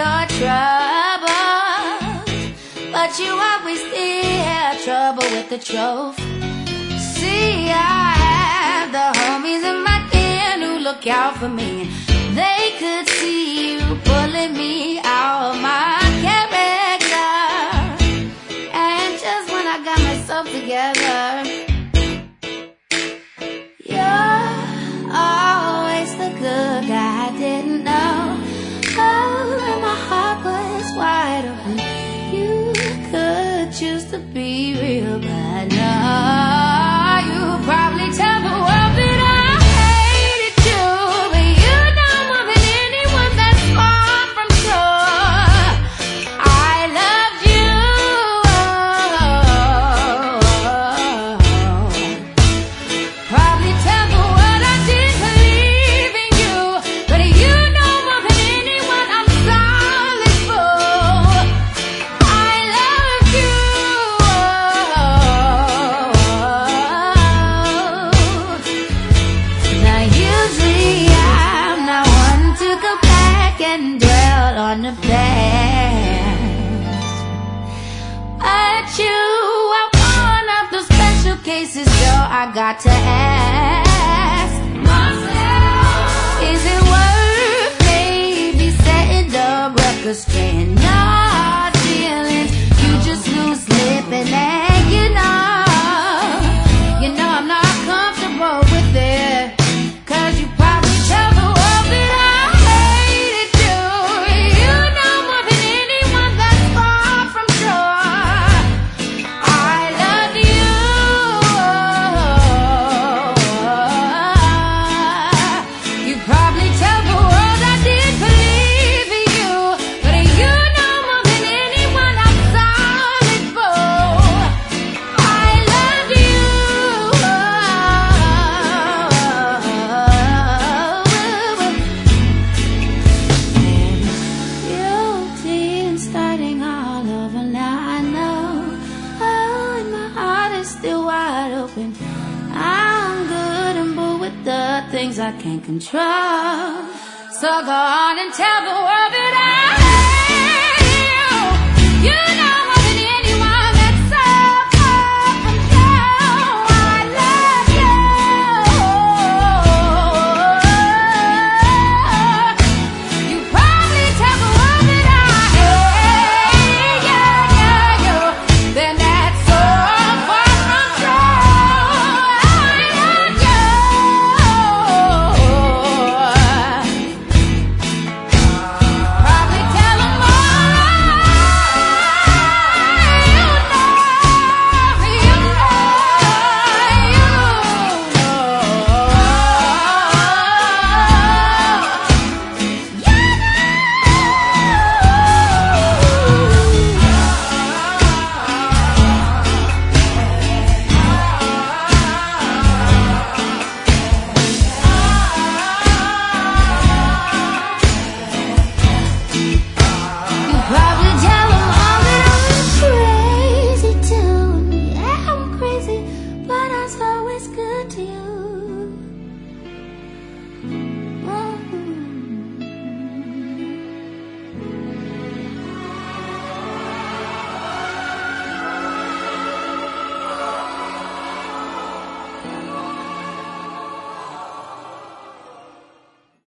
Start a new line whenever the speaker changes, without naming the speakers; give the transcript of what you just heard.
your troubles, but you always still have trouble with the truth. See, I have the homies in my den who look out for me. They could see you pulling me out of my character. And just when I got myself together, you're always the good guy I didn't know. Oh, and my heart was wide open. You could choose to be real, but no. You probably tell the world that I hated you, but you know more than anyone that's far from sure I loved you. Probably tell the world I didn't believe in you, but you know more than anyone I'm sorry for. I love you. Now usually I'm not one to go back and dwell on the past, but you are one of those special cases, so I got to ask myself, is it worth maybe setting the record straight? Not feelings, you just lose slip and then you know I'm not comfortable with it. 'Cause you probably tell the world that I hated you. You know more than anyone that's far from sure I love you. You probably tell the world I didn't believe in you, but you know more than anyone I'm sorry for. I love you. Guilty and starting all over now, I know. Oh, and my heart is still wide open. I'm good and boo with the things I can't control. So go on and tell the world that I